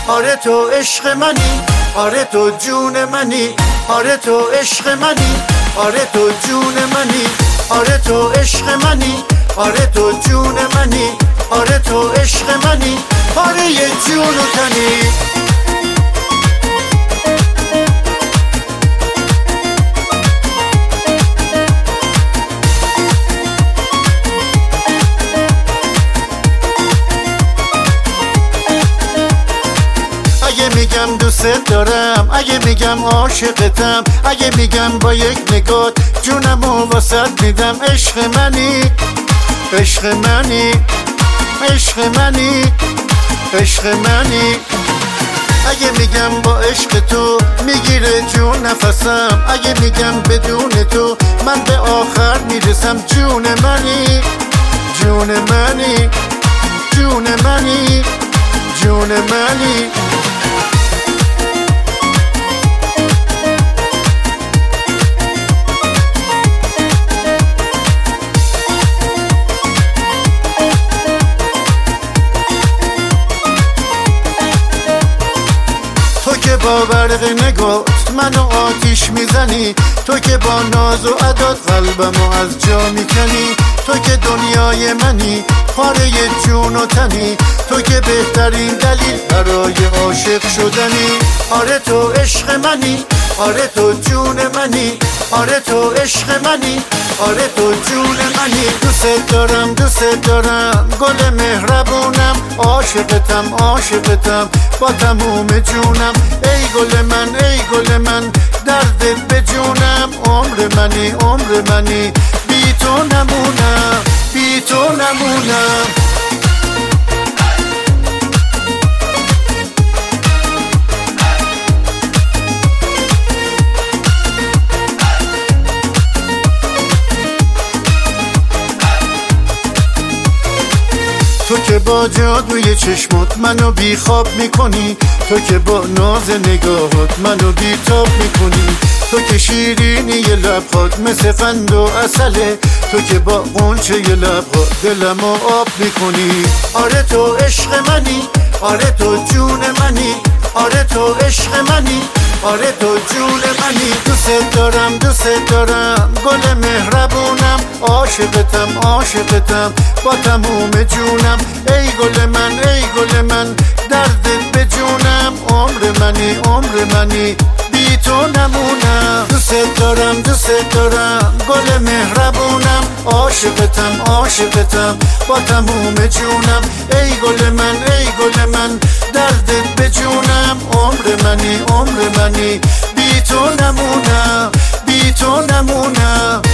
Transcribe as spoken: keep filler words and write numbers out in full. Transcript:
آره تو عشق منی، آره تو جون منی، آره تو عشق منی، آره تو جون منی، آره تو عشق منی، آره تو جون منی، آره تو عشق منی، آره یه جون و تنی. اگه میگم دوست دارم، اگه میگم عاشقتم، اگه میگم با یک نگاه جونمو واسط میدم، عشق منی، عشق منی، عشق منی، عشق منی. اگه میگم با عشق تو میگیره جون نفسم، اگه میگم بدون تو من به آخر میرسم، جون منی، جون منی، جون منی، جون منی. تو که با برق نگات منو آتیش میزنی، تو که با ناز و عداد قلبمو از جا میکنی، تو که دنیای منی، پاره جون و تنی، تو که بهترین دلیل برای عاشق شدنی. آره تو عشق منی، آره تو جون منی، آره تو عشق منی، آره تو جون منی. دوست دارم، دوست دارم، گل مهربونم، عاشقتم، عاشقتم با تموم جونم، ای گل من، ای گل من، دردت به جونم، عمر منی، عمر منی، بی تو نمونم، بی تو نمونم. تو که با جادوی چشمات منو بی خواب میکنی، تو که با ناز نگاهات منو بی تاب میکنی، تو که شیرینی لبهات مثل قند و عسله، تو که با غنچه لبهات دلمو آب میکنی. آره تو عشق منی، آره تو جون منی، آره تو عشق منی، آره تو جون منی. دوست دارم، دوست دارم، گل مهربونم، عاشقتم، عاشقتم با تموم جونم، ای گل من، ای گل من، دردت به جونم، عمر منی، عمر منی، بی تو نمونم. دوست دارم، دوست دارم، گل مهربونم، عاشقتم، عاشقتم با تموم جونم، ای گل من، ای گل من، دردت به جونم، عمر منی، عمر منی، بی تو نمونم، بی تو نمونم.